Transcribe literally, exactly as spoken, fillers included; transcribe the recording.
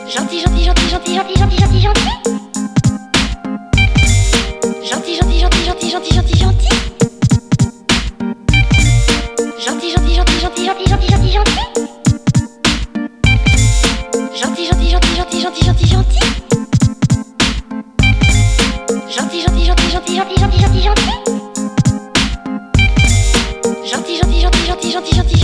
Gentil, gentil, gentil, gentil, gentil, gentil, gentil, gentil. Gentil, gentil, gentil, gentil, gentil, gentil, gentil. Gentil, gentil, gentil, gentil, gentil, gentil, gentil, gentil. Gentil, gentil, gentil, gentil, gentil, gentil, gentil. Gentil, gentil, gentil, gentil, gentil, gentil, gentil, gentil. Gentil, gentil, gentil, gentil, gentil, gentil.